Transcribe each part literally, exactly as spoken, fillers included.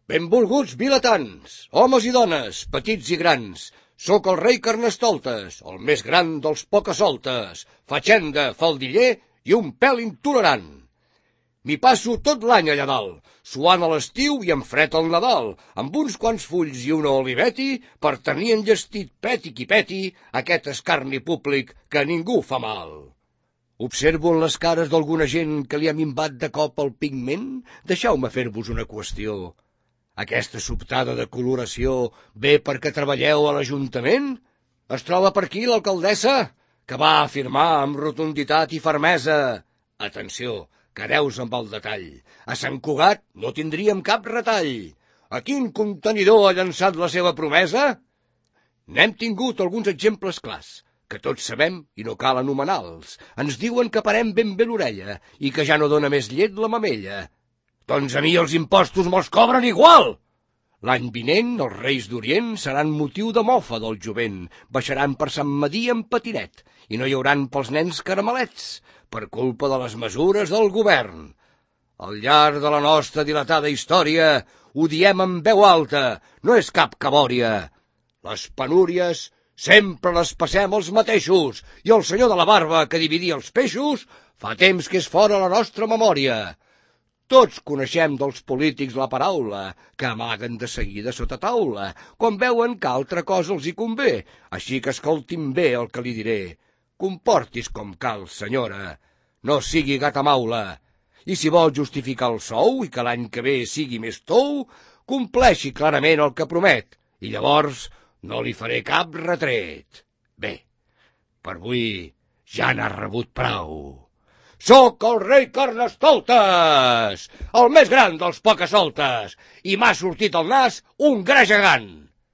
Benvolguts vilatans, homes i dones, petits i grans, sóc el rei Carnestoltes, el més gran dels pocasoltes, fatxenda, faldiller i un pèl intolerant. M'hi passo tot l'any allà dalt, suant a l'estiu i en fred al Nadal, amb uns quants fulls i una oliveti per tenir enllestit peti qui peti aquest escarni públic que a ningú fa mal. Observo en les cares d'alguna gent que li ha minvat de cop el pigment. Deixeu-me fer-vos una qüestió. Aquesta sobtada de coloració ve perquè treballeu a l'Ajuntament? Es troba per aquí l'alcaldessa, que va afirmar amb rotunditat i fermesa: atenció, quedeu-vos amb el detall. A Sant Cugat no tindríem cap retall. A quin contenidor ha llançat la seva promesa? N'hem tingut alguns exemples clars, que tots sabem i no cal anomenar-los. Ens diuen que parem ben bé l'orella i que ja no dóna més llet la mamella. Doncs a mi els impostos me'ls cobren igual! L'any vinent els Reis d'Orient seran motiu de mofa del jovent, baixaran per Sant Madí en patinet i no hi hauran pels nens caramelets, per culpa de les mesures del govern. Al llarg de la nostra dilatada història ho diem en veu alta, no és cap cabòria. Les penúries sempre les passem els mateixos i el senyor de la barba que dividia els peixos fa temps que és fora la nostra memòria. Tots coneixem dels polítics la paraula, que amaguen de seguida sota taula, quan veuen que altra cosa els hi convé, així que escoltin bé el que li diré. Comportis com cal, senyora, no sigui gata maula, i si vol justificar el sou i que l'any que ve sigui més tou, compleixi clarament el que promet, i llavors no li faré cap retret. Bé, per avui ja n'ha rebut prou. Sóc el rei Carnestoltes, el més gran dels pocasoltes, i m'ha sortit al nas un gra gegant.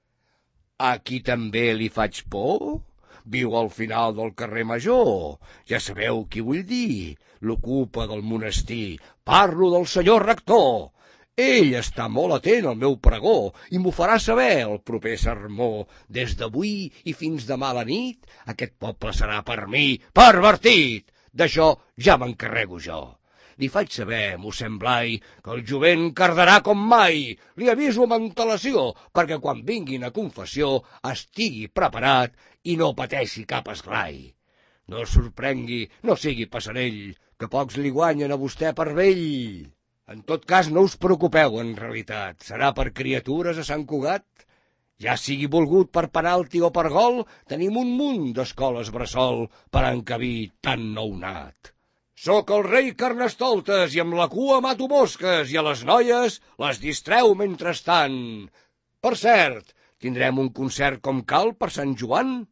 A qui també li faig por? Viu al final del carrer Major. Ja sabeu qui vull dir, l'ocupa del monestir. Parlo del senyor rector. Ell està molt atent al meu pregó i m'ho farà saber el proper sermó. Des d'avui i fins demà a la nit, aquest poble serà per mi pervertit. D'això ja m'encarrego jo. Li faig saber, mossèn Blai, que el jovent cardarà com mai. Li aviso amb antelació, perquè quan vinguin a confessió estigui preparat i no pateixi cap esglai. No es sorprengui, no sigui passarell, que pocs li guanyen a vostè per vell. En tot cas, no us preocupeu, en realitat. Serà per criatures a Sant Cugat? Ja sigui volgut per penalti o per gol, tenim un munt d'escoles bressol per encabir tan nounat. Sóc el rei Carnestoltes i amb la cua mato mosques i a les noies les distreu mentrestant. Per cert, tindrem un concert com cal per Sant Joan?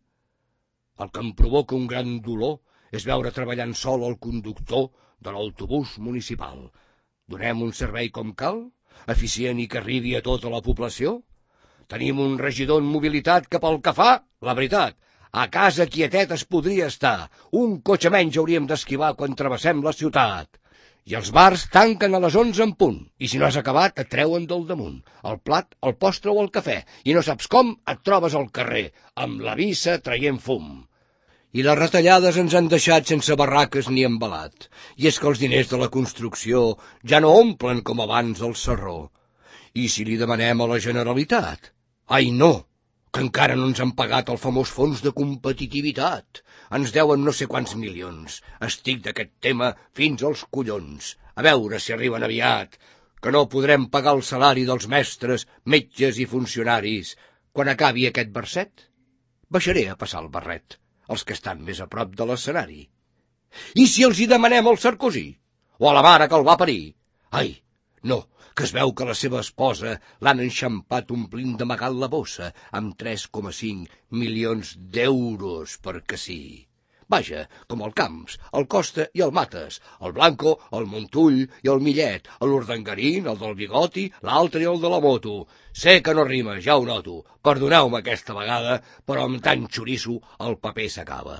El que em provoca un gran dolor és veure treballant sol el conductor de l'autobús municipal. Donem un servei com cal, eficient i que arribi a tota la població? Tenim un regidor en mobilitat que pel que fa, la veritat, a casa quietet es podria estar. Un cotxe menys hauríem d'esquivar quan travessem la ciutat. I els bars tanquen a les onze en punt, i si no has acabat et treuen del damunt, el plat, el postre o el cafè, i no saps com et trobes al carrer, amb la vissa traient fum. I les retallades ens han deixat sense barraques ni embalat, i és que els diners de la construcció ja no omplen com abans el sarró. I si li demanem a la Generalitat? Ai, no, que encara no ens han pagat el famós fons de competitivitat. Ens deuen no sé quants milions. Estic d'aquest tema fins als collons. A veure si arriben aviat, que no podrem pagar el salari dels mestres, metges i funcionaris. Quan acabi aquest verset, baixaré a passar el barret, els que estan més a prop de l'escenari. I si els hi demanem al Sarkozy? O a la mare que el va parir? Ai, no, que es veu que la seva esposa l'han enxampat omplint d'amagat la bossa amb tres coma cinc milions d'euros, perquè sí. Vaja, com el Camps, el Costa i el Mates, el Blanco, el Montull i el Millet, l'Urdangarín, el del bigoti, l'altre i el de la moto. Sé que no rima, ja ho noto, perdoneu-me aquesta vegada, però amb tant xoriço el paper s'acaba.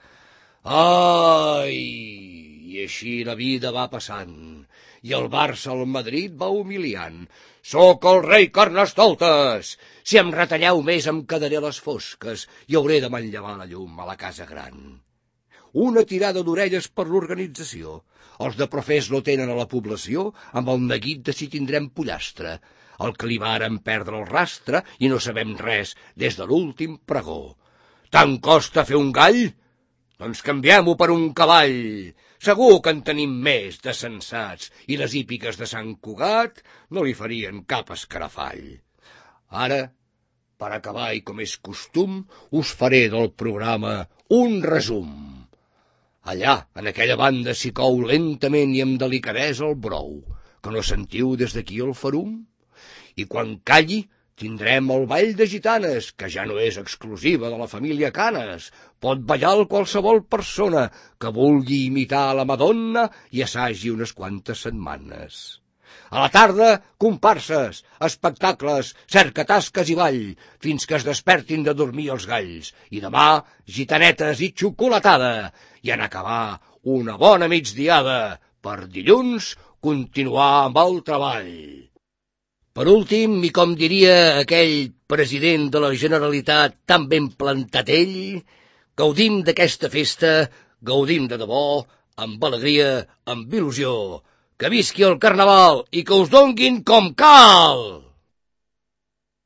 Ai, i així la vida va passant, i el Barça al Madrid va humiliant. Sóc el rei Carnestoltes! Si em retalleu més em quedaré a les fosques i hauré de manllevar la llum a la casa gran. una tirada d'orelles per l'organització. Els de profés no tenen a la població amb el neguit de si tindrem pollastre. El que li varen perdre el rastre i no sabem res des de l'últim pregó. Tant costa fer un gall? Doncs canviem-ho per un cavall. Segur que en tenim més de sensats i les hípiques de Sant Cugat no li farien cap escarafall. Ara, per acabar i com és costum, us faré del programa un resum. Allà, en aquella banda, s'hi cou lentament i amb delicadesa el brou, que no sentiu des d'aquí el ferum? I quan calli, tindrem el ball de gitanes, que ja no és exclusiva de la família Canes. Pot ballar qualsevol persona que vulgui imitar la Madonna i assagi unes quantes setmanes. A la tarda, comparses, espectacles, cercatasques i ball, fins que es despertin de dormir els galls. I demà, gitanetes i xocolatada. I en acabar una bona migdiada, per dilluns continuar amb el treball. Per últim, i com diria aquell president de la Generalitat tan ben plantat ell, gaudim d'aquesta festa, gaudim de debò, amb alegria, amb il·lusió. Que visqui el Carnaval i que us donguin com cal!